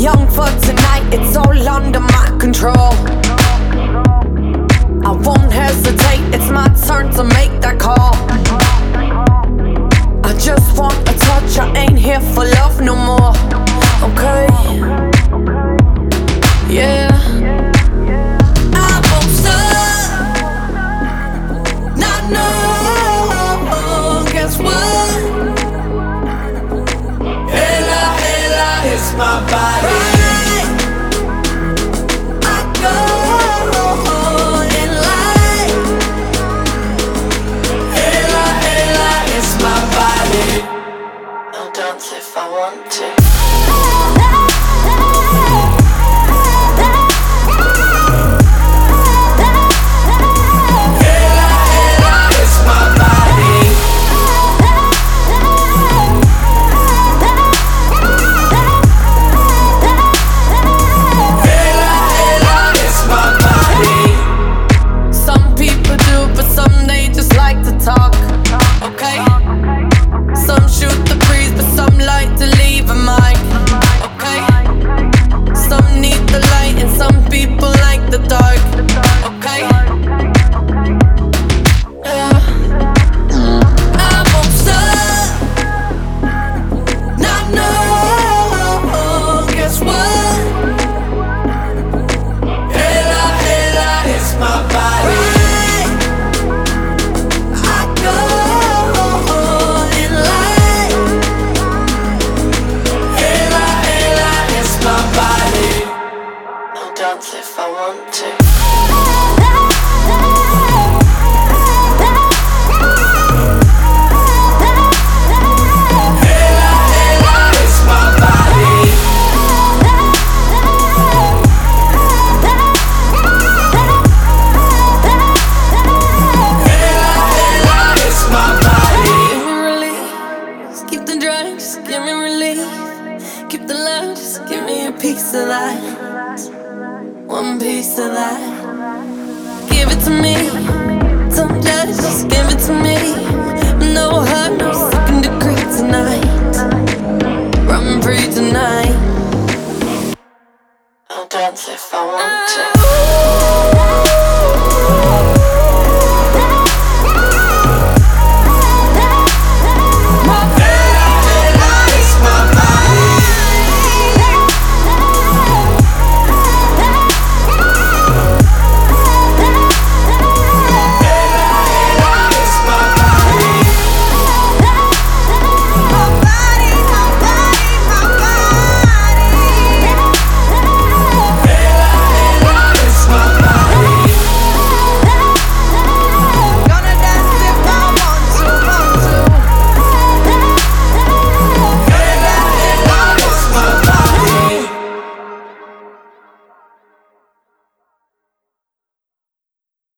young for tonight, it's all under my control. I won't hesitate, it's my turn to make that call. I just want a touch, I ain't here for love no more. Okay, yeah. I won't stop, not no, guess what? Ella, ella is my body. I go in light. Ella, ella is my body. I'll dance if I want to. Talk, okay? Some shoot the breeze, but some like to leave a mic, okay? Some need the light and some people like the dark, okay? Yeah. I won't stop, not no, guess what? Ella, ella is my body. Dance if I want to. Ella, ella is my body. Ella, ella is my body. Give me relief, keep the drugs, just give me relief. Keep the love, just give me a piece of that. One piece of that. Give it to me. Don't judge, just give it to me. No hurt, no second degree tonight. Run free tonight. I'll dance if I want to.